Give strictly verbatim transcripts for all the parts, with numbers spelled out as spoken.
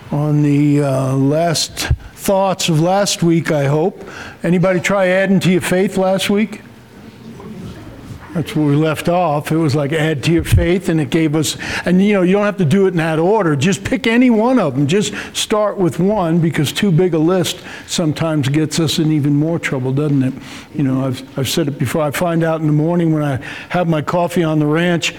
on the uh, last thoughts of last week, I hope. Anybody try adding to your faith last week? That's where we left off. It was like add to your faith, and it gave us, and you know, you don't have to do it in that order. Just pick any one of them. Just start with one, because too big a list sometimes gets us in even more trouble, doesn't it? You know, I've, I've said it before. I find out in the morning when I have my coffee on the ranch,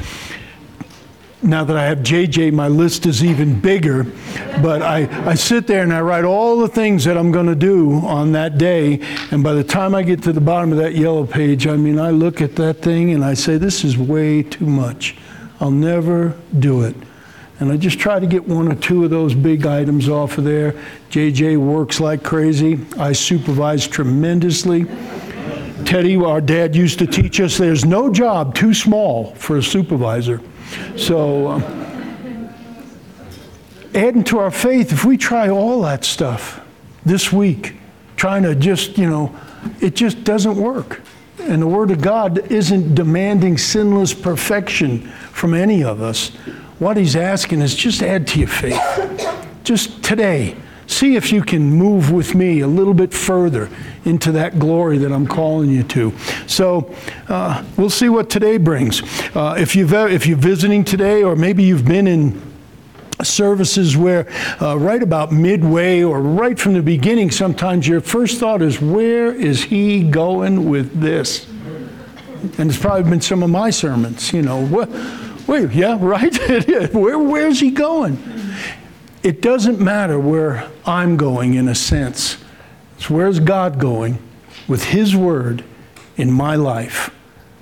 now that I have J J, my list is even bigger, but I, I sit there and I write all the things that I'm going to do on that day, and by the time I get to the bottom of that yellow page, I mean, I look at that thing and I say, this is way too much. I'll never do it. And I just try to get one or two of those big items off of there. J J works like crazy. I supervise tremendously. Teddy, our dad, used to teach us there's no job too small for a supervisor. So, um, adding to our faith, if we try all that stuff this week, trying to just, you know, it just doesn't work. And the Word of God isn't demanding sinless perfection from any of us. What He's asking is just add to your faith. Just today, see if you can move with me a little bit further into that glory that I'm calling you to. So uh, we'll see what today brings. Uh, if you've if you're visiting today, or maybe you've been in services where uh, right about midway or right from the beginning, sometimes your first thought is, where is he going with this? And it's probably been some of my sermons. You know, what? Wait, yeah, right. Where where's he going? It doesn't matter where I'm going, in a sense. It's where's God going with His Word in my life.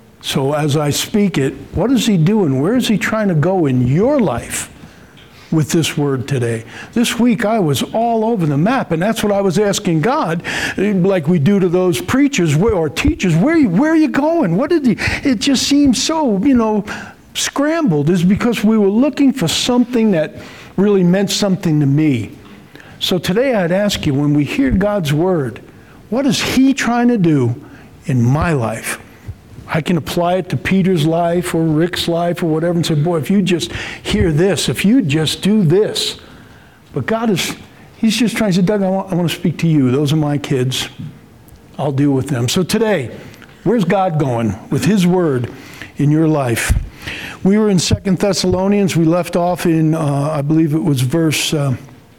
So as I speak it, what is He doing? Where is He trying to go in your life with this Word today? This week I was all over the map, and that's what I was asking God, like we do to those preachers or teachers, where, where are you going? What did He, it just seems so, you know, scrambled. Is because we were looking for something that really meant something to me. So today I'd ask you, when we hear God's Word, what is He trying to do in my life? I can apply it to Peter's life or Rick's life or whatever and say, boy, if you just hear this, if you just do this. But God is, He's just trying to say, Doug, I want, I want to speak to you. Those are my kids. I'll deal with them. So today, where's God going with His Word in your life? We were in Second Thessalonians. We left off in, uh, I believe it was verse uh,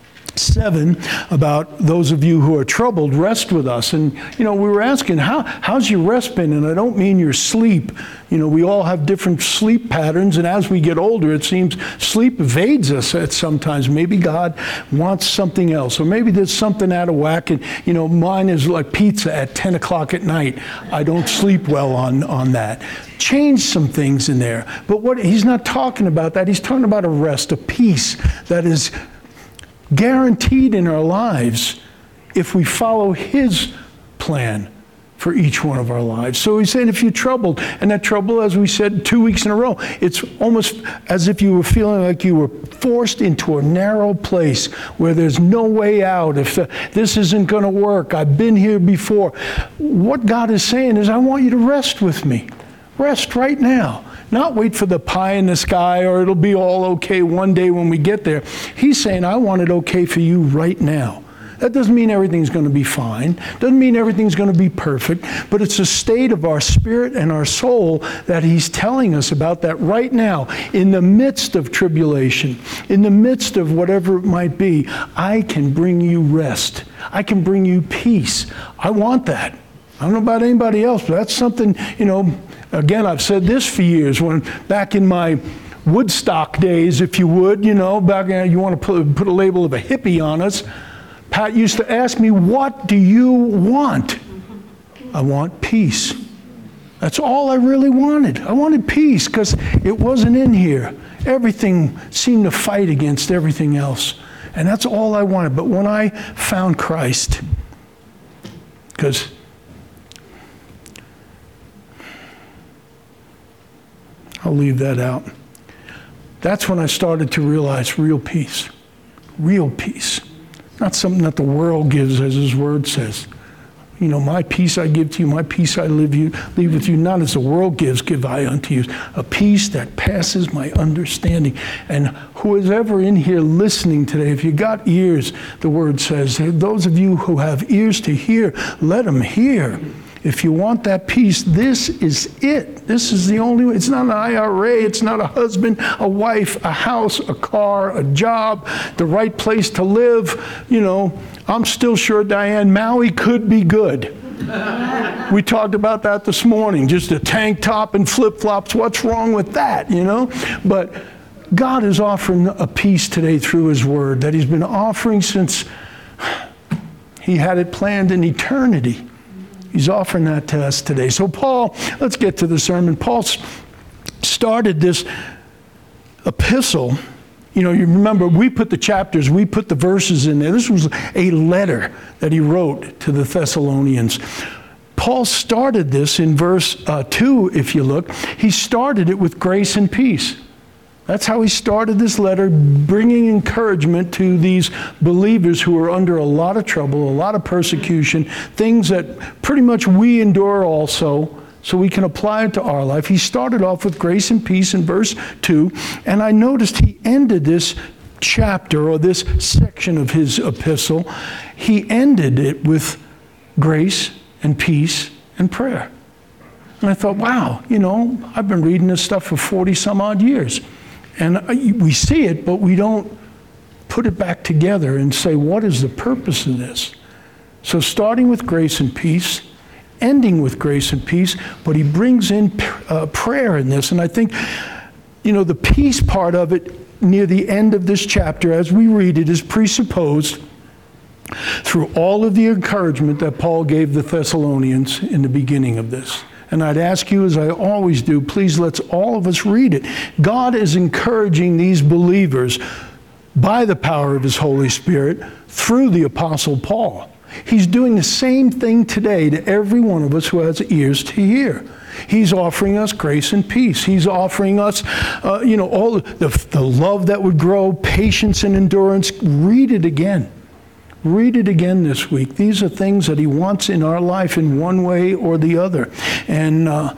seven, about those of you who are troubled, rest with us. And, you know, we were asking, how how's your rest been? And I don't mean your sleep. You know, we all have different sleep patterns, and as we get older, it seems sleep evades us at sometimes. Maybe God wants something else, or maybe there's something out of whack. And, you know, mine is like pizza at ten o'clock at night. I don't sleep well on, on that. Change some things in there. But what He's not talking about that. He's talking about a rest, a peace that is guaranteed in our lives if we follow His plan for each one of our lives. So He's saying, if you're troubled, and that trouble, as we said two weeks in a row, it's almost as if you were feeling like you were forced into a narrow place where there's no way out. If the, this isn't going to work, I've been here before. What God is saying is, I want you to rest with me. Rest right now. Not wait for the pie in the sky, or it'll be all okay one day when we get there. He's saying, I want it okay for you right now. That doesn't mean everything's going to be fine. Doesn't mean everything's going to be perfect. But it's a state of our spirit and our soul that He's telling us about, that right now, in the midst of tribulation, in the midst of whatever it might be, I can bring you rest. I can bring you peace. I want that. I don't know about anybody else, but that's something, you know, again, I've said this for years. When back in my Woodstock days, if you would, you know, back in, you want to put, put a label of a hippie on us, Pat used to ask me, what do you want? I want peace. That's all I really wanted. I wanted peace because it wasn't in here. Everything seemed to fight against everything else. And that's all I wanted. But when I found Christ, because I'll leave that out. That's when I started to realize real peace. Real peace. Not something that the world gives, as His Word says. You know, my peace I give to you, my peace I live you, leave with you, not as the world gives, give I unto you. A peace that passes my understanding. And who is ever in here listening today, if you got ears, the word says, those of you who have ears to hear, let them hear. If you want that peace, this is it. This is the only way. It's not an I R A. It's not a husband, a wife, a house, a car, a job, the right place to live. You know, I'm still sure, Diane, Maui could be good. We talked about that this morning. Just a tank top and flip-flops. What's wrong with that, you know? But God is offering a peace today through his word that he's been offering since he had it planned in eternity. He's offering that to us today. So Paul, let's get to the sermon. Paul started this epistle. You know, you remember, we put the chapters, we put the verses in there. This was a letter that he wrote to the Thessalonians. Paul started this in verse uh, two, if you look. He started it with grace and peace. That's how he started this letter, bringing encouragement to these believers who are under a lot of trouble, a lot of persecution, things that pretty much we endure also, so we can apply it to our life. He started off with grace and peace in verse two, and I noticed he ended this chapter, or this section of his epistle, he ended it with grace and peace and prayer. And I thought, wow, you know, I've been reading this stuff for forty some odd years. And we see it, but we don't put it back together and say, what is the purpose of this? So starting with grace and peace, ending with grace and peace, but he brings in uh, prayer in this. And I think, you know, the peace part of it near the end of this chapter, as we read it, is presupposed through all of the encouragement that Paul gave the Thessalonians in the beginning of this. And I'd ask you, as I always do, please let's all of us read it. God is encouraging these believers by the power of his Holy Spirit through the Apostle Paul. He's doing the same thing today to every one of us who has ears to hear. He's offering us grace and peace. He's offering us, uh, you know, all the, the love that would grow, patience and endurance. Read it again. Read it again this week. These are things that he wants in our life in one way or the other. And uh,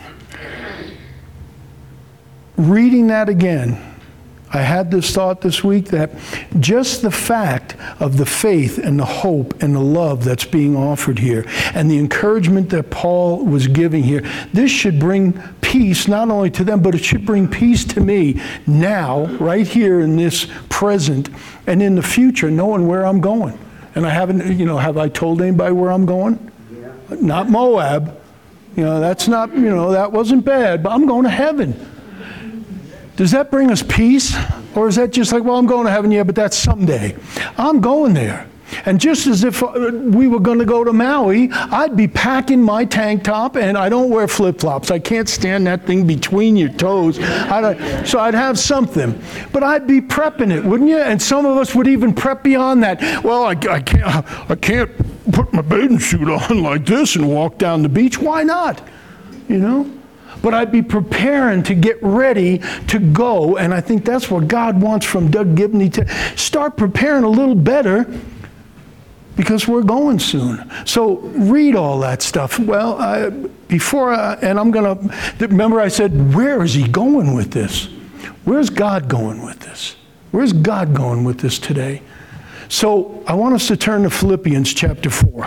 reading that again, I had this thought this week that just the fact of the faith and the hope and the love that's being offered here and the encouragement that Paul was giving here, this should bring peace not only to them, but it should bring peace to me now, right here in this present, and in the future, knowing where I'm going. And I haven't, you know, have I told anybody where I'm going? Yeah. Not Moab. You know, that's not, you know, that wasn't bad, but I'm going to heaven. Does that bring us peace? Or is that just like, well, I'm going to heaven, yeah, but that's someday. I'm going there. And just as if we were going to go to Maui, I'd be packing my tank top, and I don't wear flip-flops. I can't stand that thing between your toes. I'd, so I'd have something. But I'd be prepping it, wouldn't you? And some of us would even prep beyond that. Well, I, I can't, I can't put my bathing suit on like this and walk down the beach. Why not? You know? But I'd be preparing to get ready to go, and I think that's what God wants from Doug Gibney, to start preparing a little better, because we're going soon. So read all that stuff. Well, I, before, I, and I'm going to, remember I said, where is he going with this? Where's God going with this? Where's God going with this today? So I want us to turn to Philippians chapter four.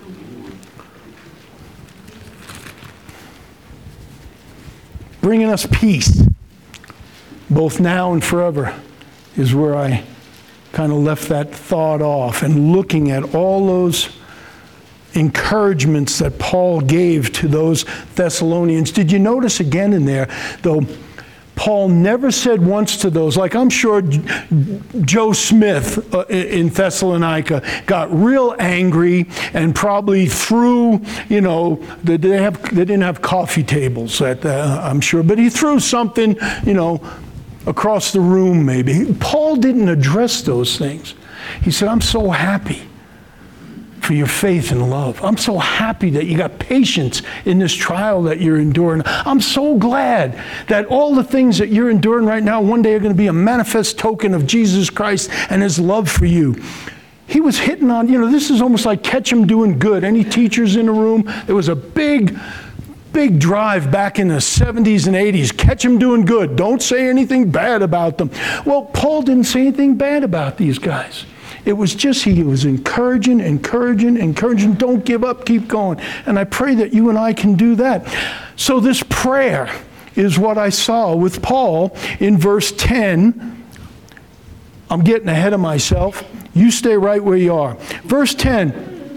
Bringing us peace, both now and forever, is where I kind of left that thought off, and looking at all those encouragements that Paul gave to those Thessalonians. Did you notice again in there, though, Paul never said once to those, like I'm sure Joe Smith uh, in Thessalonica got real angry and probably threw, you know, they, they, have, they didn't have coffee tables, at, uh, I'm sure, but he threw something, you know, across the room maybe. Paul didn't address those things. He said, I'm so happy for your faith and love. I'm so happy that you got patience in this trial that you're enduring. I'm so glad that all the things that you're enduring right now one day are going to be a manifest token of Jesus Christ and his love for you. he was hitting on, you know, this is almost like Catch 'Em Doing Good. Any teachers in the room? There was a big, big drive back in the seventies and eighties. Catch 'em doing good. Don't say anything bad about them. Well, Paul didn't say anything bad about these guys. It was just he was encouraging, encouraging, encouraging. Don't give up, keep going. And I pray that you and I can do that. So this prayer is what I saw with Paul in verse ten. I'm getting ahead of myself. You stay right where you are. Verse ten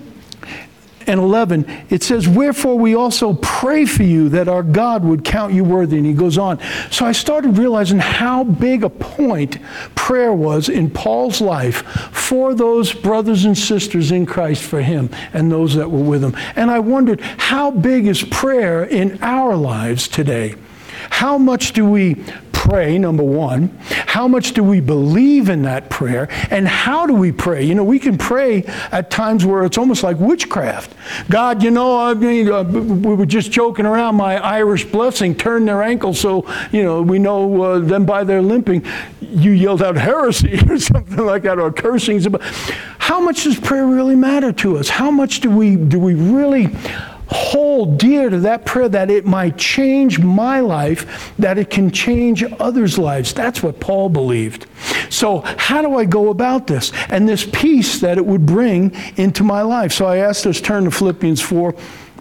and eleven, it says, wherefore we also pray for you that our God would count you worthy. And he goes on. So I started realizing how big a point prayer was in Paul's life for those brothers and sisters in Christ, for him and those that were with him. And I wondered, how big is prayer in our lives today? How much do we pray, number one? How much do we believe in that prayer? And how do we pray? You know, we can pray at times where it's almost like witchcraft. God, you know, I mean, uh, we were just joking around, my Irish blessing turned their ankle, so, you know, we know uh, them by their limping. You yelled out heresy or something like that, or cursings. How much does prayer really matter to us? How much do we do we really hold dear to that prayer, that it might change my life, that it can change others' lives? That's what Paul believed. So how do I go about this? And this peace that it would bring into my life. So I asked us, turn to Philippians four,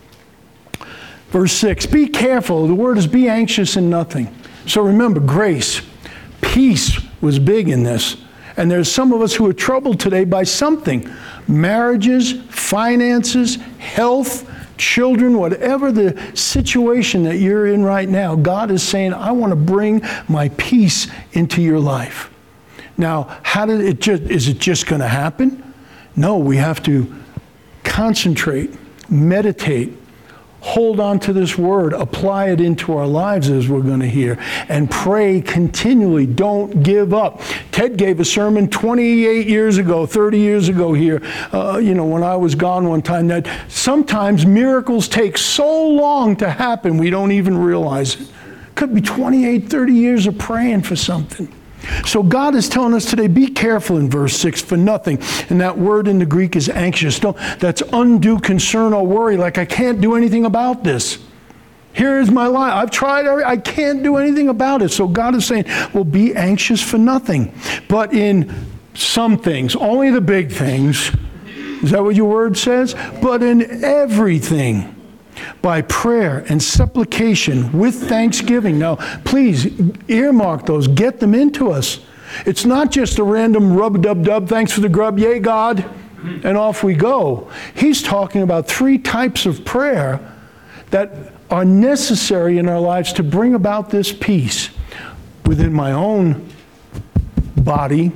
verse six. Be careful. The word is be anxious in nothing. So remember, grace, peace was big in this. And there's some of us who are troubled today by something. Marriages, finances, health, children, whatever the situation that you're in right now, God is saying, I want to bring my peace into your life. Now, how did it just, is it just going to happen? No, we have to concentrate, meditate, hold on to this word, apply it into our lives, as we're going to hear, and pray continually. Don't give up. Ted gave a sermon twenty-eight years ago, thirty years ago here, uh, you know, when I was gone one time, that sometimes miracles take so long to happen we don't even realize it. Could be twenty-eight, thirty years of praying for something. So God is telling us today, be careful in verse six for nothing. And that word in the Greek is anxious. Don't, that's undue concern or worry, like I can't do anything about this. Here is my life. I've tried, I can't do anything about it. So God is saying, well, be anxious for nothing. But in some things, only the big things, is that what your word says? But in everything, by prayer and supplication with thanksgiving. Now, please earmark those. Get them into us. It's not just a random rub-a-dub-dub, thanks for the grub, yay, God, and off we go. He's talking about three types of prayer that are necessary in our lives to bring about this peace within my own body,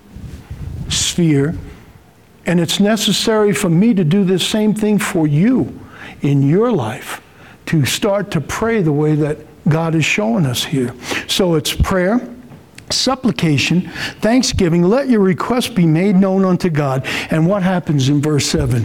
sphere, and it's necessary for me to do this same thing for you in your life, to start to pray the way that God is showing us here. So it's prayer, supplication, thanksgiving. Let your requests be made known unto God. And what happens in verse seven?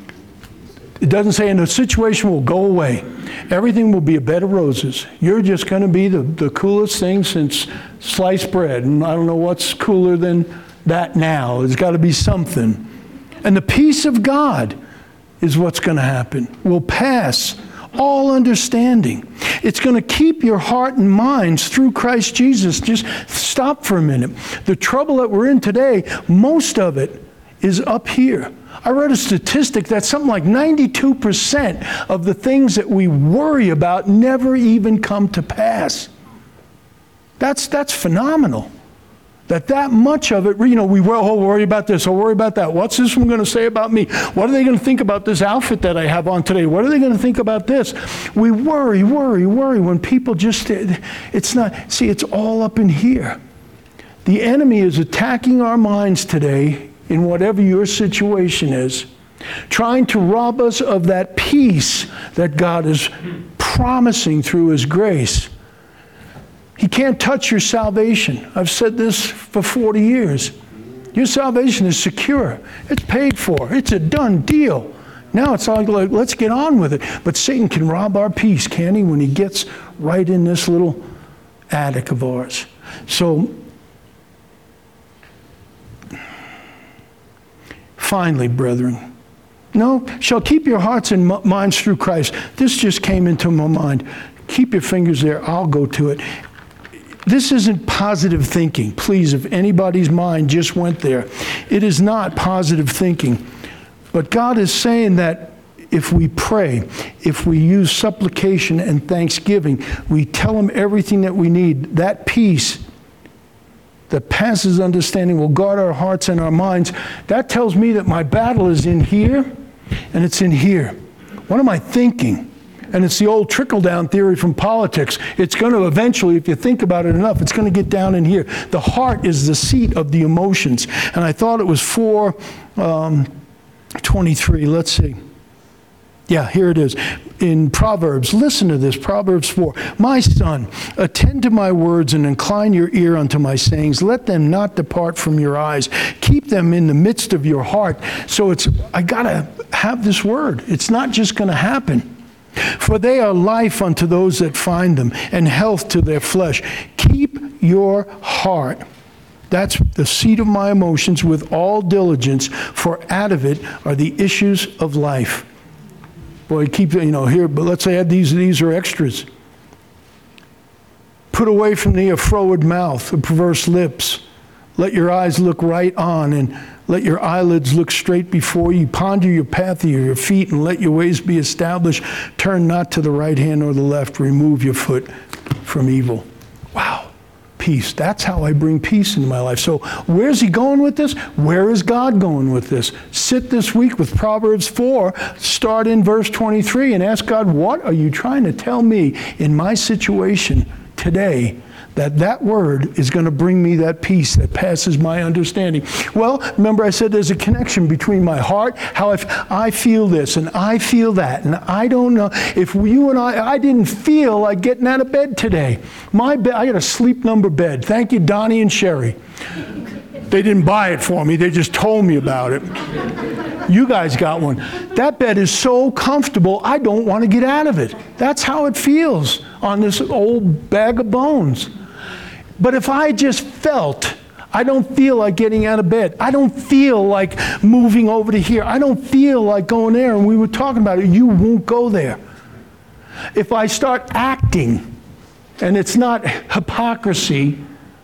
It doesn't say, and the situation will go away. Everything will be a bed of roses. You're just going to be the, the coolest thing since sliced bread. And I don't know what's cooler than that now. There's got to be something. And the peace of God is what's going to happen. Will pass all understanding. It's going to keep your heart and minds through Christ Jesus. Just stop for a minute. The trouble that we're in today, most of it is up here. I read a statistic that something like ninety-two percent of the things that we worry about never even come to pass. That's, that's phenomenal. That that much of it, you know, we will oh, worry about this, or worry about that. What's this one going to say about me? What are they going to think about this outfit that I have on today? What are they going to think about this? We worry, worry, worry when people just, it's not, see, it's all up in here. The enemy is attacking our minds today in whatever your situation is, trying to rob us of that peace that God is promising through His grace. He can't touch your salvation. I've said this for forty years. Your salvation is secure. It's paid for. It's a done deal. Now it's all like, let's get on with it. But Satan can rob our peace, can he, when he gets right in this little attic of ours. So finally, brethren. No, shall keep your hearts and minds through Christ. This just came into my mind. Keep your fingers there. I'll go to it. This isn't positive thinking. Please, if anybody's mind just went there, it is not positive thinking. But God is saying that if we pray, if we use supplication and thanksgiving, we tell him everything that we need, that peace that passes understanding will guard our hearts and our minds. That tells me that my battle is in here and it's in here. What am I thinking? And it's the old trickle-down theory from politics. It's going to eventually, if you think about it enough, it's going to get down in here. The heart is the seat of the emotions. And I thought it was four twenty-three. Let's see. Yeah, here it is. In Proverbs, listen to this, Proverbs four. My son, attend to my words and incline your ear unto my sayings. Let them not depart from your eyes. Keep them in the midst of your heart. So it's, I got to have this word. It's not just going to happen. For they are life unto those that find them, and health to their flesh. Keep your heart. That's the seat of my emotions with all diligence, for out of it are the issues of life. Boy, keep, you know, here, but let's add these, these are extras. Put away from thee a froward mouth, a perverse lips. Let your eyes look right on, and let your eyelids look straight before you. Ponder your path of your feet, and let your ways be established. Turn not to the right hand or the left. Remove your foot from evil. Wow. Peace. That's how I bring peace into my life. So where's he going with this? Where is God going with this? Sit this week with Proverbs four, start in verse twenty-three, and ask God, what are you trying to tell me in my situation today that that word is going to bring me that peace that passes my understanding? Well, remember I said there's a connection between my heart, how I, f- I feel this, and I feel that, and I don't know. If you and I, I didn't feel like getting out of bed today. My bed, I got a sleep number bed. Thank you, Donnie and Sherry. They didn't buy it for me. They just told me about it. You guys got one. That bed is so comfortable, I don't want to get out of it. That's how it feels on this old bag of bones. But if I just felt, I don't feel like getting out of bed. I don't feel like moving over to here. I don't feel like going there. And we were talking about it. You won't go there. If I start acting, and it's not hypocrisy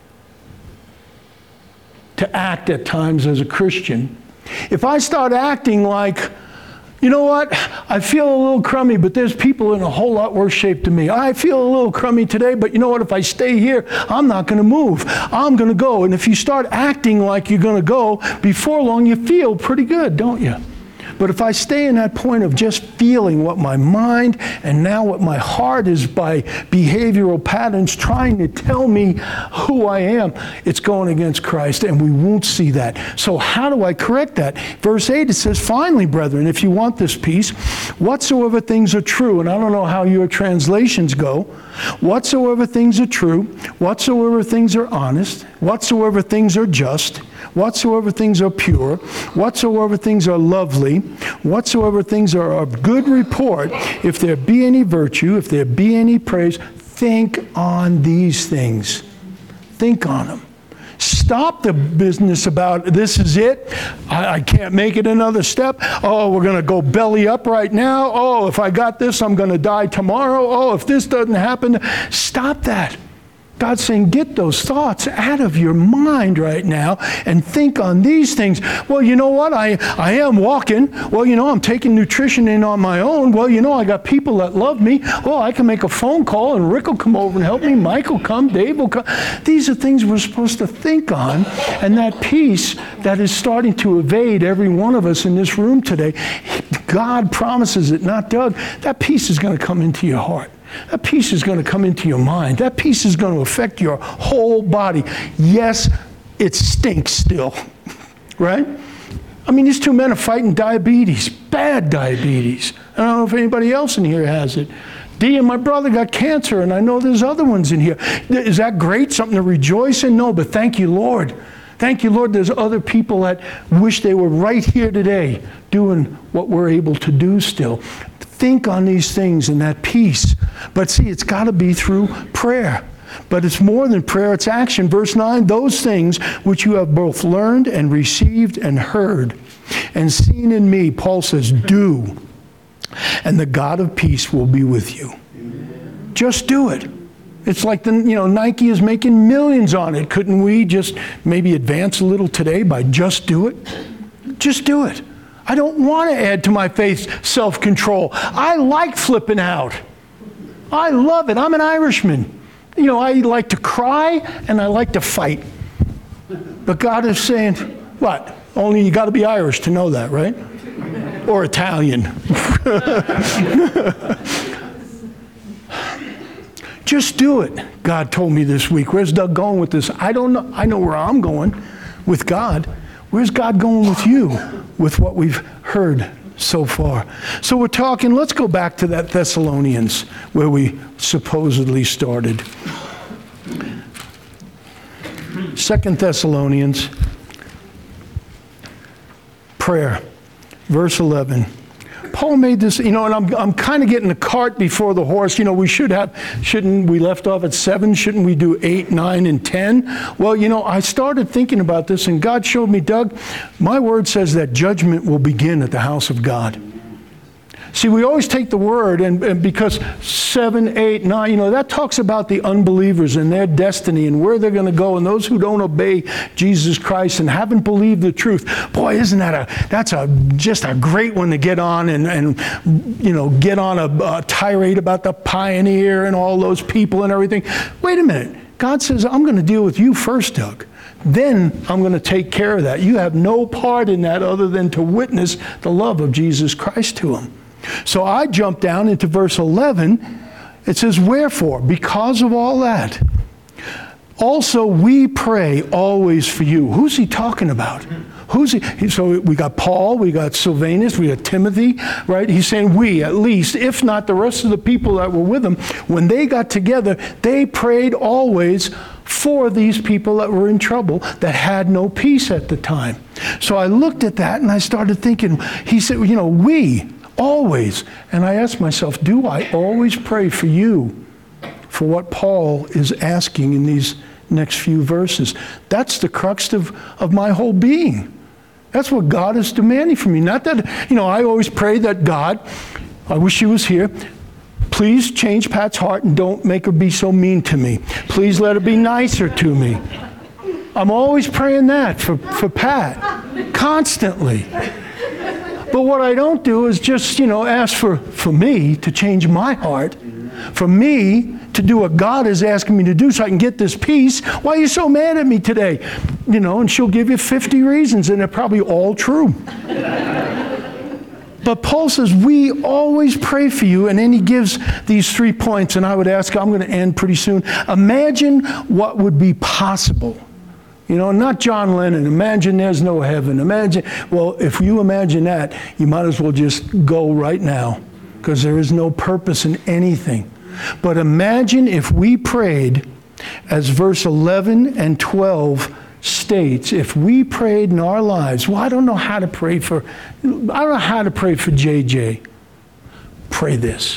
to act at times as a Christian. If I start acting like, you know what, I feel a little crummy, but there's people in a whole lot worse shape than me. I feel a little crummy today, but you know what, if I stay here, I'm not going to move. I'm going to go. And if you start acting like you're going to go, before long you feel pretty good, don't you? But if I stay in that point of just feeling what my mind and now what my heart is by behavioral patterns trying to tell me who I am, it's going against Christ, and we won't see that. So how do I correct that? Verse eight, it says, finally, brethren, if you want this peace, whatsoever things are true, and I don't know how your translations go, whatsoever things are true, whatsoever things are honest, whatsoever things are just, whatsoever things are pure, whatsoever things are lovely, whatsoever things are of good report, if there be any virtue, if there be any praise, think on these things. Think on them. Stop the business about this is it. I, I can't make it another step. Oh, we're going to go belly up right now. Oh, if I got this, I'm going to die tomorrow. Oh, if this doesn't happen. Stop that. God's saying, get those thoughts out of your mind right now and think on these things. Well, you know what? I, I am walking. Well, you know, I'm taking nutrition in on my own. Well, you know, I got people that love me. Well, I can make a phone call and Rick will come over and help me. Mike will come. Dave will come. These are things we're supposed to think on. And that peace that is starting to evade every one of us in this room today, God promises it, not Doug. That peace is going to come into your heart. That peace is going to come into your mind. That peace is going to affect your whole body. Yes, it stinks still, right? I mean, these two men are fighting diabetes, bad diabetes. I don't know if anybody else in here has it. Dee and my brother got cancer, and I know there's other ones in here. Is that great? Something to rejoice in? No, but thank you, Lord. Thank you, Lord, there's other people that wish they were right here today doing what we're able to do still. Think on these things and that peace. But see, it's got to be through prayer. But it's more than prayer, it's action. Verse nine, those things which you have both learned and received and heard, and seen in me, Paul says, do, and the God of peace will be with you. Amen. Just do it. It's like, the, you know, Nike is making millions on it. Couldn't we just maybe advance a little today by just do it? Just do it. I don't want to add to my faith self-control. I like flipping out. I love it. I'm an Irishman. You know, I like to cry and I like to fight. But God is saying, what? Only you got to be Irish to know that, right? Or Italian. Just do it, God told me this week. Where's Doug going with this? I don't know. I know where I'm going with God. Where's God going with you with what we've heard so far? So we're talking, let's go back to that Thessalonians where we supposedly started. Second Thessalonians, prayer, verse eleven. Paul made this, you know, and I'm I'm kind of getting the cart before the horse. You know, we should have, shouldn't we left off at seven? Shouldn't we do eight, nine, and ten? Well, you know, I started thinking about this, and God showed me, Doug, my word says that judgment will begin at the house of God. See, we always take the word, and, and because seven, eight, nine, you know, that talks about the unbelievers and their destiny and where they're going to go, and those who don't obey Jesus Christ and haven't believed the truth. Boy, isn't that a, that's a, just a great one to get on and, and you know, get on a, a tirade about the pioneer and all those people and everything. Wait a minute. God says, I'm going to deal with you first, Doug. Then I'm going to take care of that. You have no part in that other than to witness the love of Jesus Christ to them. So I jump down into verse eleven. It says, wherefore, because of all that, also we pray always for you. Who's he talking about? Who's he? So we got Paul, we got Silvanus, we got Timothy, right? He's saying we, at least, if not the rest of the people that were with him, when they got together, they prayed always for these people that were in trouble, that had no peace at the time. So I looked at that and I started thinking, he said, you know, we, always. And I asked myself, do I always pray for you for what Paul is asking in these next few verses? That's the crux of, of my whole being. That's what God is demanding from me. Not that, you know, I always pray that God, I wish he was here, please change Pat's heart and don't make her be so mean to me. Please let her be nicer to me. I'm always praying that for, for Pat, constantly. But what I don't do is just, you know, ask for, for me to change my heart, for me to do what God is asking me to do so I can get this peace. Why are you so mad at me today? You know, and she'll give you fifty reasons, and they're probably all true. But Paul says, we always pray for you, and then he gives these three points, and I would ask, I'm going to end pretty soon. Imagine what would be possible. You know, not John Lennon, imagine there's no heaven. Imagine, well, if you imagine that, you might as well just go right now, because there is no purpose in anything. But imagine if we prayed, as verse eleven and twelve states, if we prayed in our lives, well, I don't know how to pray for, I don't know how to pray for J J. Pray this.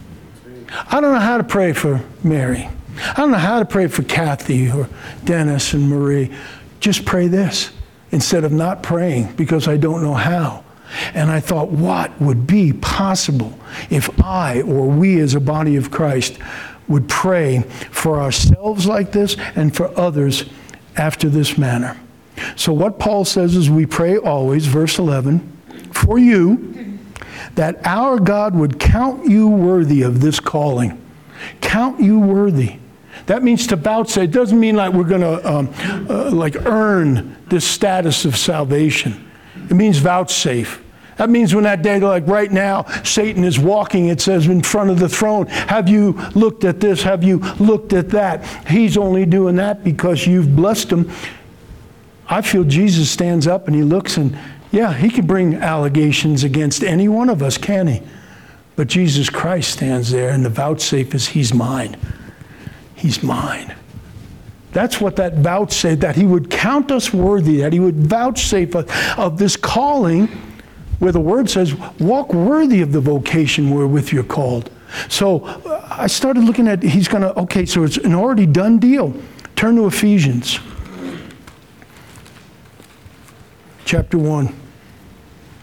I don't know how to pray for Mary. I don't know how to pray for Kathy or Dennis and Marie. Just pray this instead of not praying because I don't know how. And I thought, what would be possible if I or we as a body of Christ would pray for ourselves like this and for others after this manner? So what Paul says is we pray always, verse eleven, for you, that our God would count you worthy of this calling. Count you worthy. That means to vouchsafe. It doesn't mean like we're going to um, uh, like earn this status of salvation. It means vouchsafe. That means when that day, like right now, Satan is walking, it says, in front of the throne. Have you looked at this? Have you looked at that? He's only doing that because you've blessed him. I feel Jesus stands up and he looks and, yeah, he can bring allegations against any one of us, can he? But Jesus Christ stands there and the vouchsafe is, he's mine. He's mine. That's what that vouchsafe, that he would count us worthy, that he would vouchsafe us of this calling, where the word says, walk worthy of the vocation wherewith you're called. So uh, I started looking at, he's going to, okay, so it's an already done deal. Turn to Ephesians. Chapter one.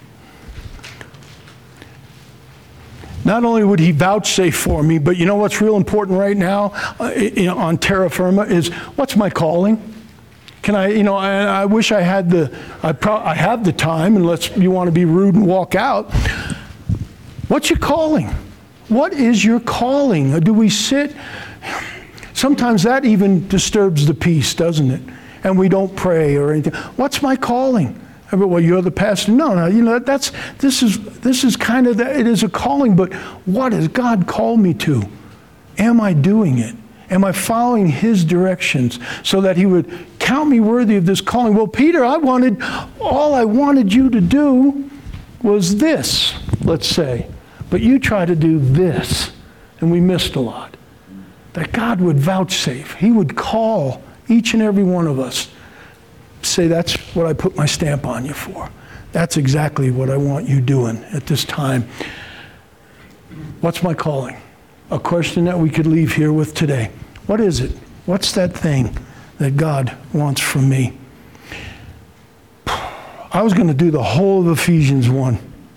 Not only would he vouchsafe for me, but you know what's real important right now uh, you know, on terra firma is, what's my calling? Can I, you know, I, I wish I had the, I, pro- I have the time, unless you want to be rude and walk out. What's your calling? What is your calling? Or do we sit? Sometimes that even disturbs the peace, doesn't it? And we don't pray or anything. What's my calling? Well, you're the pastor. No, no, you know, that's, this is, this is kind of, the, it is a calling, but what has God called me to? Am I doing it? Am I following his directions so that he would count me worthy of this calling? Well, Peter, I wanted, all I wanted you to do was this, let's say. But you try to do this, and we missed a lot. That God would vouchsafe. He would call each and every one of us. Say, that's what I put my stamp on you for. That's exactly what I want you doing at this time. What's my calling? A question that we could leave here with today. What is it? What's that thing that God wants from me? I was going to do the whole of Ephesians one.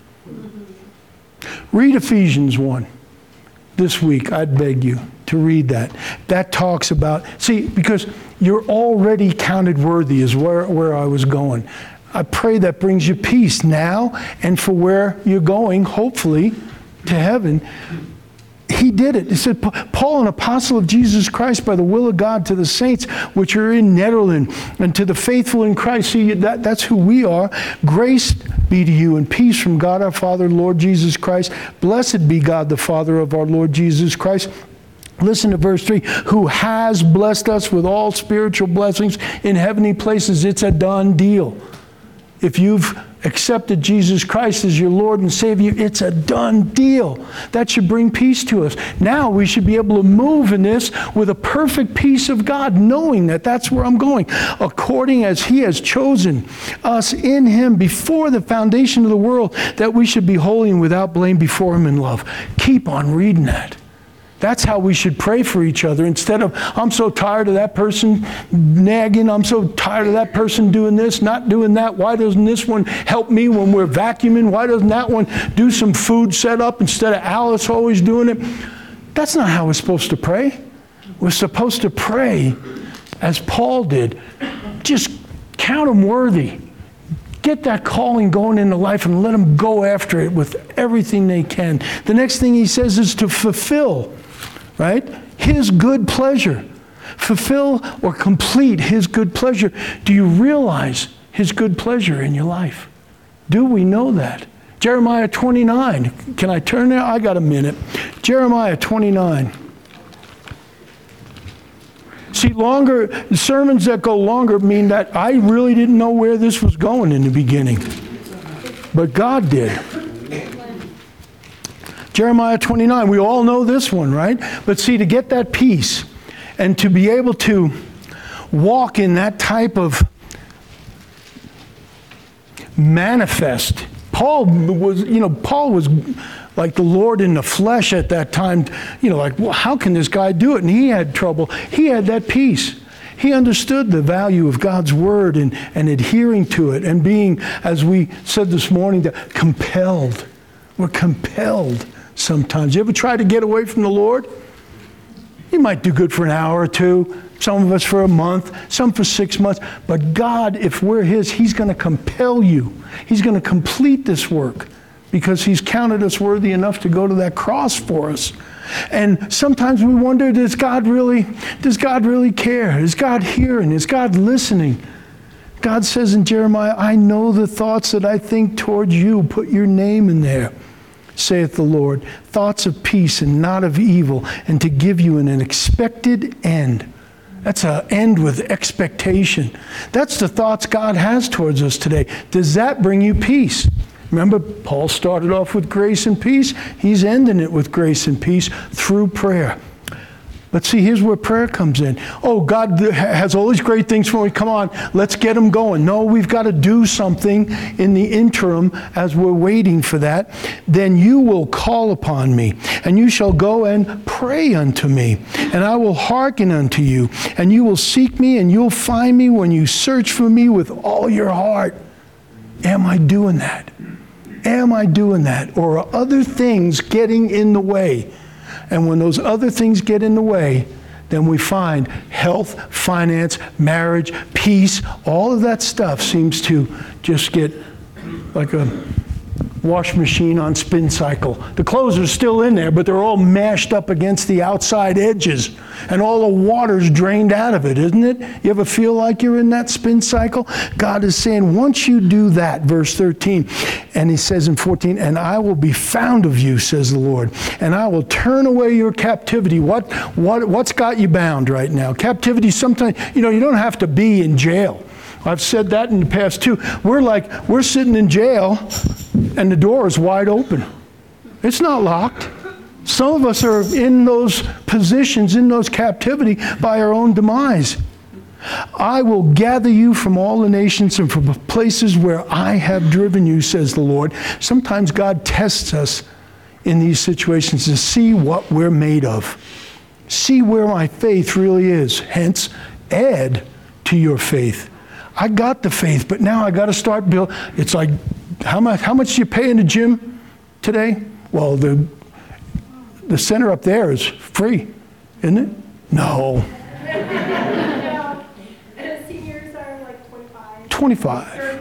Read Ephesians one this week. I'd beg you to read that. That talks about, see, because you're already counted worthy is where, where I was going. I pray that brings you peace now and for where you're going, hopefully, to heaven. He did it. He said, Paul, an apostle of Jesus Christ by the will of God, to the saints which are in Netherlands and to the faithful in Christ. See, that, that's who we are. Grace be to you and peace from God our Father, Lord Jesus Christ. Blessed be God the Father of our Lord Jesus Christ. Listen to verse three. Who has blessed us with all spiritual blessings in heavenly places. It's a done deal. If you've accepted Jesus Christ as your Lord and Savior, it's a done deal. That should bring peace to us. Now we should be able to move in this with a perfect peace of God, knowing that that's where I'm going. According as he has chosen us in him before the foundation of the world, that we should be holy and without blame before him in love. Keep on reading that. That's how we should pray for each other. Instead of, I'm so tired of that person nagging. I'm so tired of that person doing this, not doing that. Why doesn't this one help me when we're vacuuming? Why doesn't that one do some food setup instead of Alice always doing it? That's not how we're supposed to pray. We're supposed to pray as Paul did. Just count them worthy. Get that calling going into life and let them go after it with everything they can. The next thing he says is to fulfill, right? His good pleasure. Fulfill or complete his good pleasure. Do you realize his good pleasure in your life? Do we know that? Jeremiah twenty-nine. Can I turn there? I got a minute. Jeremiah twenty-nine. See, longer sermons that go longer mean that I really didn't know where this was going in the beginning. But God did. Jeremiah twenty-nine, we all know this one, right? But see, to get that peace and to be able to walk in that type of manifest. Paul was, you know, Paul was like the Lord in the flesh at that time, you know, like, well, how can this guy do it? And he had trouble. He had that peace. He understood the value of God's word and, and adhering to it and being, as we said this morning, that compelled. We're compelled sometimes. You ever try to get away from the Lord? You might do good for an hour or two, some of us for a month, some for six months. But God, if we're his, he's going to compel you. He's going to complete this work because he's counted us worthy enough to go to that cross for us. And sometimes we wonder, does God really, does God really care? Is God hearing? Is God listening? God says in Jeremiah, I know the thoughts that I think towards you. Put your name in there, saith the Lord. Thoughts of peace and not of evil, and to give you an expected end. That's an end with expectation. That's the thoughts God has towards us today. Does that bring you peace? Remember, Paul started off with grace and peace. He's ending it with grace and peace through prayer. But see, here's where prayer comes in. Oh, God has all these great things for me. Come on, let's get them going. No, we've got to do something in the interim as we're waiting for that. Then you will call upon me, and you shall go and pray unto me, and I will hearken unto you, and you will seek me, and you'll find me when you search for me with all your heart. Am I doing that? Am I doing that? Or are other things getting in the way? And when those other things get in the way, then we find health, finance, marriage, peace, all of that stuff seems to just get like a wash machine on spin cycle. The clothes are still in there, but they're all mashed up against the outside edges, and all the water's drained out of it, isn't it? You ever feel like you're in that spin cycle? God is saying, once you do that, verse thirteen, and he says in fourteen, and I will be found of you, says the Lord, and I will turn away your captivity. What, what, what's got you bound right now? Captivity, sometimes, you know, you don't have to be in jail. I've said that in the past too. We're like, we're sitting in jail and the door is wide open. It's not locked. Some of us are in those positions, in those captivity by our own demise. I will gather you from all the nations and from places where I have driven you, says the Lord. Sometimes God tests us in these situations to see what we're made of. See where my faith really is. Hence, add to your faith. I got the faith, but now I got to start building. It's like, how much, how much do you pay in the gym today? Well, the, the center up there is free, isn't it? No. Yeah. Seniors are like twenty-five. twenty-five.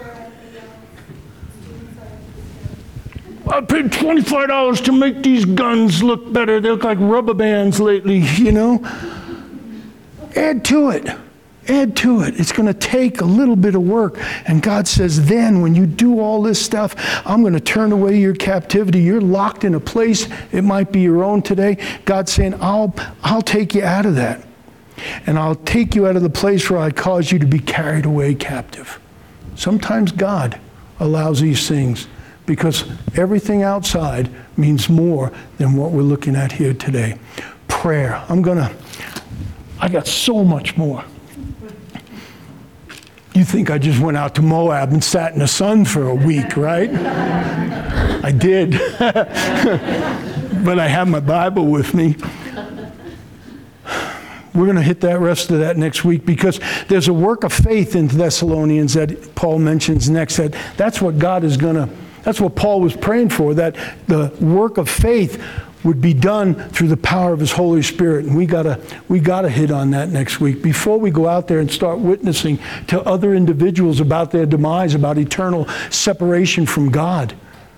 For, I paid twenty-five dollars to make these guns look better. They look like rubber bands lately, you know? Add to it. Add to it. It's going to take a little bit of work. And God says, then when you do all this stuff, I'm going to turn away your captivity. You're locked in a place. It might be your own today. God's saying, I'll, I'll take you out of that. And I'll take you out of the place where I cause you to be carried away captive. Sometimes God allows these things because everything outside means more than what we're looking at here today. Prayer. I'm going to, I got so much more. You think I just went out to Moab and sat in the sun for a week, right? I did. But I have my Bible with me. We're going to hit that rest of that next week because there's a work of faith in Thessalonians that Paul mentions next. That that's what God is going to, that's what Paul was praying for, that the work of faith would be done through the power of his Holy Spirit. And we gotta we gotta hit on that next week before we go out there and start witnessing to other individuals about their demise, about eternal separation from God.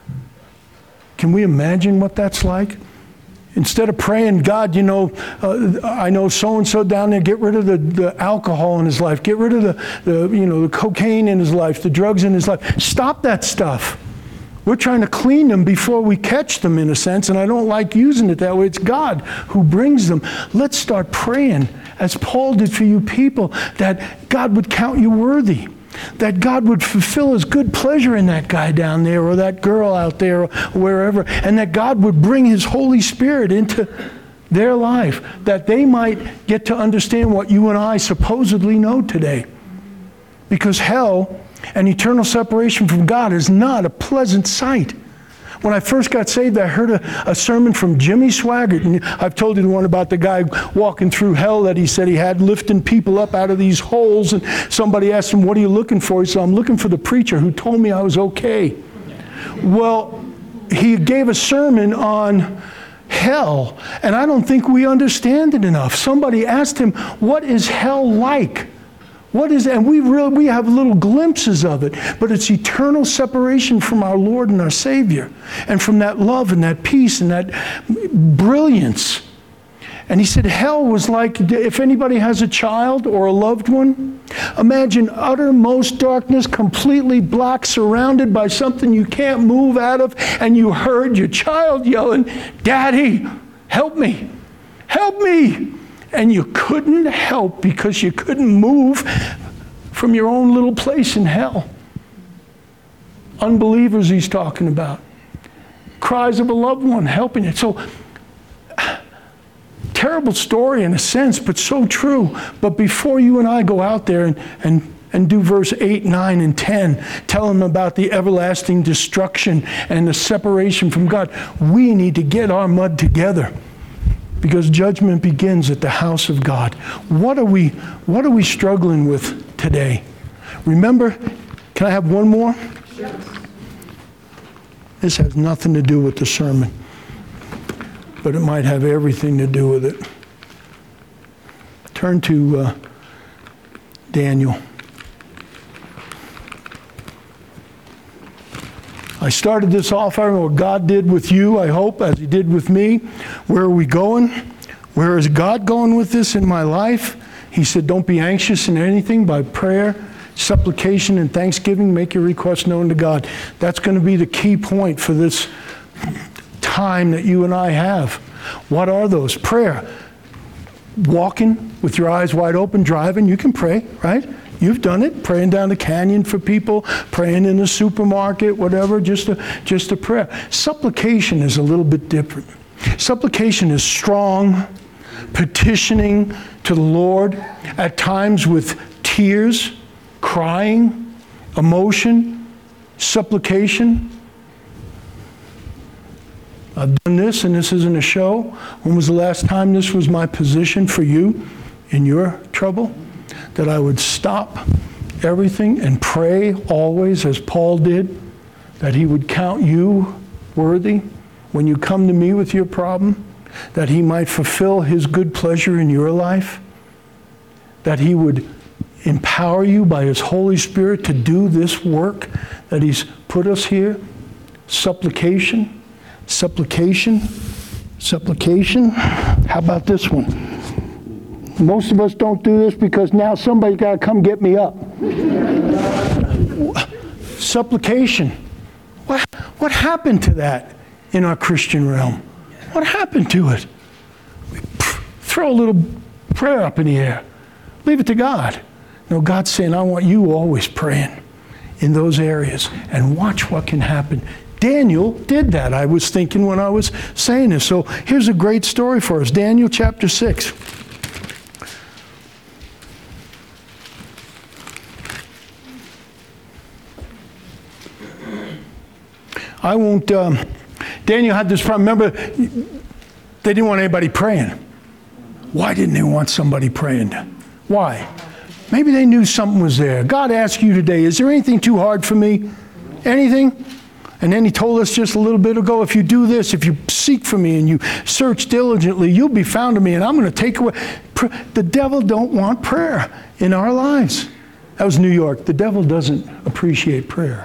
Can we imagine what that's like? Instead of praying, God, you know, uh, I know so-and-so down there, get rid of the, the alcohol in his life, get rid of the, the, you know, the cocaine in his life, the drugs in his life. Stop that stuff. We're trying to clean them before we catch them, in a sense, and I don't like using it that way. It's God who brings them. Let's start praying, as Paul did for you people, that God would count you worthy, that God would fulfill his good pleasure in that guy down there or that girl out there or wherever, and that God would bring his Holy Spirit into their life, that they might get to understand what you and I supposedly know today. Because hell and eternal separation from God is not a pleasant sight. When I first got saved, I heard a, a sermon from Jimmy Swaggart, and I've told you the one about the guy walking through hell that he said he had, lifting people up out of these holes, and somebody asked him, what are you looking for? He said, I'm looking for the preacher who told me I was okay. Well, he gave a sermon on hell, and I don't think we understand it enough. Somebody asked him, what is hell like? What is that? And we really, we have little glimpses of it, but it's eternal separation from our Lord and our Savior, and from that love and that peace and that brilliance. And he said hell was like, if anybody has a child or a loved one, imagine uttermost darkness, completely black, surrounded by something you can't move out of, and you heard your child yelling, Daddy, help me, help me. And you couldn't help because you couldn't move from your own little place in hell. Unbelievers he's talking about. Cries of a loved one helping it. So, terrible story in a sense, but so true. But before you and I go out there and, and, and do verse eight, nine, and ten, tell them about the everlasting destruction and the separation from God, we need to get our mud together. Because judgment begins at the house of God. What are we, what are we struggling with today? Remember, can I have one more? Yes. This has nothing to do with the sermon, but it might have everything to do with it. Turn to uh, Daniel. I started this off, I don't know what God did with you, I hope, as he did with me. Where are we going? Where is God going with this in my life? He said, don't be anxious in anything, by prayer, supplication, and thanksgiving, make your requests known to God. That's going to be the key point for this time that you and I have. What are those? Prayer. Walking with your eyes wide open, driving, you can pray, right? You've done it, praying down the canyon for people, praying in the supermarket, whatever, just a, just a prayer. Supplication is a little bit different. Supplication is strong, petitioning to the Lord, at times with tears, crying, emotion, supplication. I've done this, and this isn't a show. When was the last time this was my position for you in your trouble? That I would stop everything and pray always, as Paul did, that he would count you worthy when you come to me with your problem, that he might fulfill his good pleasure in your life, that he would empower you by his Holy Spirit to do this work that he's put us here. Supplication, supplication, supplication. How about this one? Most of us don't do this because now somebody's got to come get me up. Supplication. What, what happened to that in our Christian realm? What happened to it? We throw a little prayer up in the air. Leave it to God. No, God's saying, I want you always praying in those areas, and watch what can happen. Daniel did that, I was thinking when I was saying this. So here's a great story for us. Daniel chapter six. I won't, um, Daniel had this problem. Remember, they didn't want anybody praying. Why didn't they want somebody praying? Why? Maybe they knew something was there. God asked you today, is there anything too hard for me? Anything? And then he told us just a little bit ago, if you do this, if you seek for me and you search diligently, you'll be found of me, and I'm going to take away. The devil don't want prayer in our lives. That was New York. The devil doesn't appreciate prayer.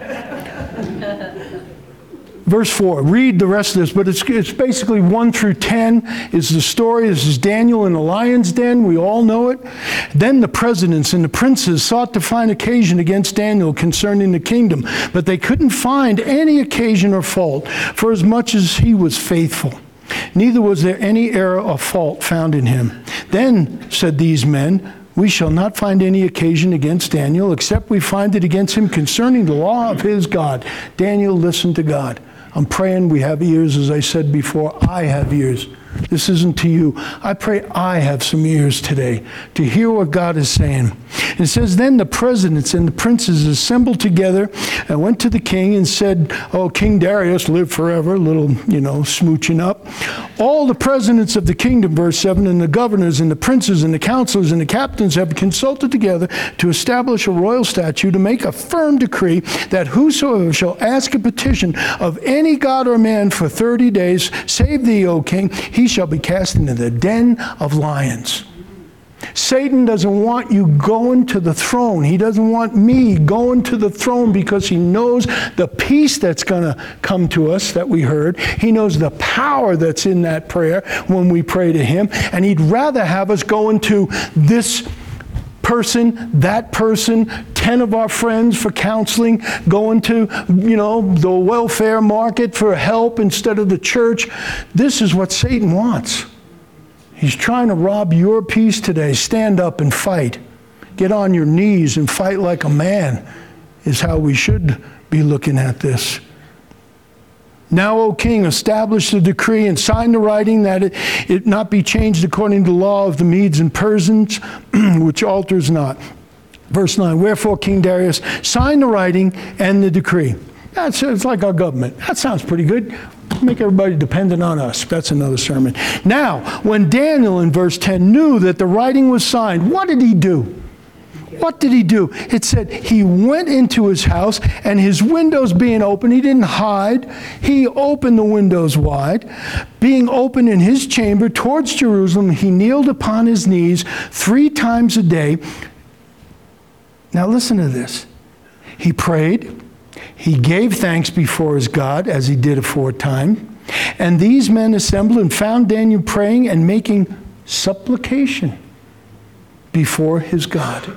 Verse four, read the rest of this, but it's, it's basically one through ten is the story. This is Daniel in the lion's den. We all know it. Then the presidents and the princes sought to find occasion against Daniel concerning the kingdom, but they couldn't find any occasion or fault, for as much as he was faithful. Neither was there any error or fault found in him. Then said these men, we shall not find any occasion against Daniel, except we find it against him concerning the law of his God. Daniel listened to God. I'm praying we have ears, as I said before. I have ears. This isn't to you. I pray I have some ears today to hear what God is saying. It says, then the presidents and the princes assembled together and went to the king and said, oh, King Darius, live forever, little, you know, smooching up. All the presidents of the kingdom, verse seven, and the governors and the princes and the counselors and the captains have consulted together to establish a royal statute, to make a firm decree that whosoever shall ask a petition of any god or man for thirty days, save thee, O king, he shall be cast into the den of lions. Satan doesn't want you going to the throne. He doesn't want me going to the throne because he knows the peace that's going to come to us that we heard. He knows the power that's in that prayer when we pray to him. And he'd rather have us going to this person, that person, ten of our friends for counseling, going to, you know, the welfare market for help instead of the church. This is what Satan wants. He's trying to rob your peace today. Stand up and fight. Get on your knees and fight like a man is how we should be looking at this. Now, O king, establish the decree and sign the writing that it, it not be changed according to the law of the Medes and Persians, which alters not. Verse nine, wherefore King Darius signed the writing and the decree. That's, it's like our government. That sounds pretty good. Make everybody dependent on us. That's another sermon. Now, when Daniel in verse ten knew that the writing was signed, what did he do? What did he do? It said he went into his house and his windows being open, he didn't hide. He opened the windows wide. Being open in his chamber towards Jerusalem, he kneeled upon his knees three times a day. Now listen to this. He prayed. He gave thanks before his God, as he did aforetime. And these men assembled and found Daniel praying and making supplication before his God.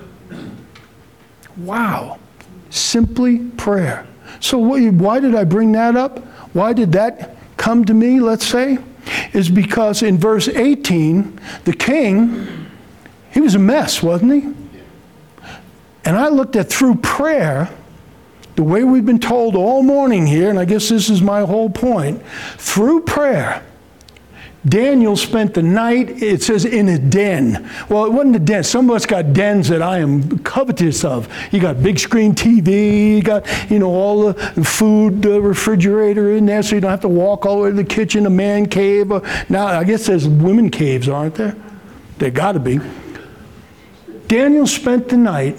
Wow. Simply prayer. So why did I bring that up? Why did that come to me, let's say? Is because in verse eighteen, the king, he was a mess, wasn't he? And I looked at through prayer, the way we've been told all morning here, and I guess this is my whole point, through prayer, Daniel spent the night, it says, in a den. Well, it wasn't a den. Some of us got dens that I am covetous of. You got big screen T V, you got, you know, all the food the refrigerator in there, so you don't have to walk all the way to the kitchen, a man cave. Or, now, I guess there's women caves, aren't there? There got to be. Daniel spent the night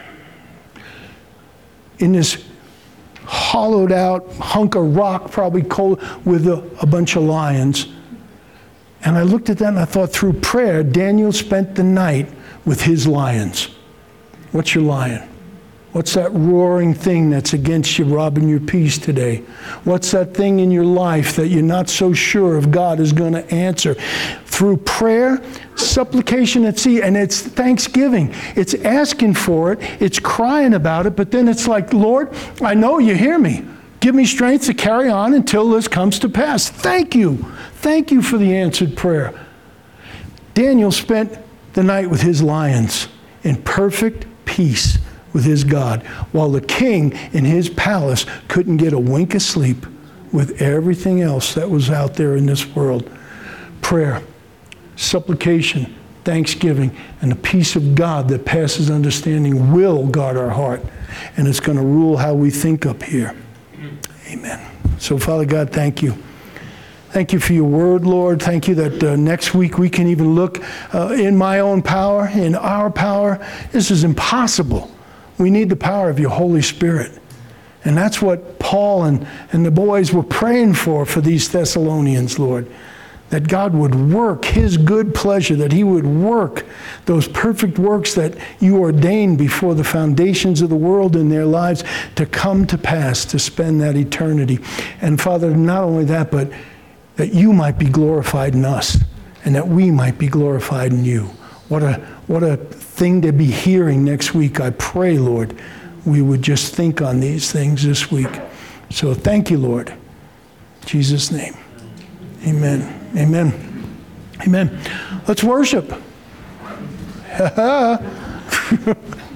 in this hollowed out hunk of rock, probably cold, with a, a bunch of lions. And I looked at that and I thought, through prayer, Daniel spent the night with his lions. What's your lion? What's that roaring thing that's against you, robbing your peace today? What's that thing in your life that you're not so sure if God is going to answer? Through prayer, supplication at sea, and it's thanksgiving. It's asking for it. It's crying about it, but then it's like, Lord, I know you hear me. Give me strength to carry on until this comes to pass. Thank you. Thank you for the answered prayer. Daniel spent the night with his lions in perfect peace with his God, while the king in his palace couldn't get a wink of sleep with everything else that was out there in this world. Prayer, supplication, thanksgiving, and the peace of God that passes understanding will guard our heart, and it's going to rule how we think up here. Amen. So, Father God, thank you. Thank you for your word, Lord. Thank you that uh, next week we can even look uh, in my own power, in our power. This is impossible. We need the power of your Holy Spirit. And that's what Paul and, and the boys were praying for, for these Thessalonians, Lord. That God would work his good pleasure, that he would work those perfect works that you ordained before the foundations of the world in their lives to come to pass, to spend that eternity. And Father, not only that, but that you might be glorified in us and that we might be glorified in you. What a, what a thing to be hearing next week. I pray, Lord, we would just think on these things this week. So thank you, Lord. In Jesus' name. Amen. Amen. Amen. Let's worship.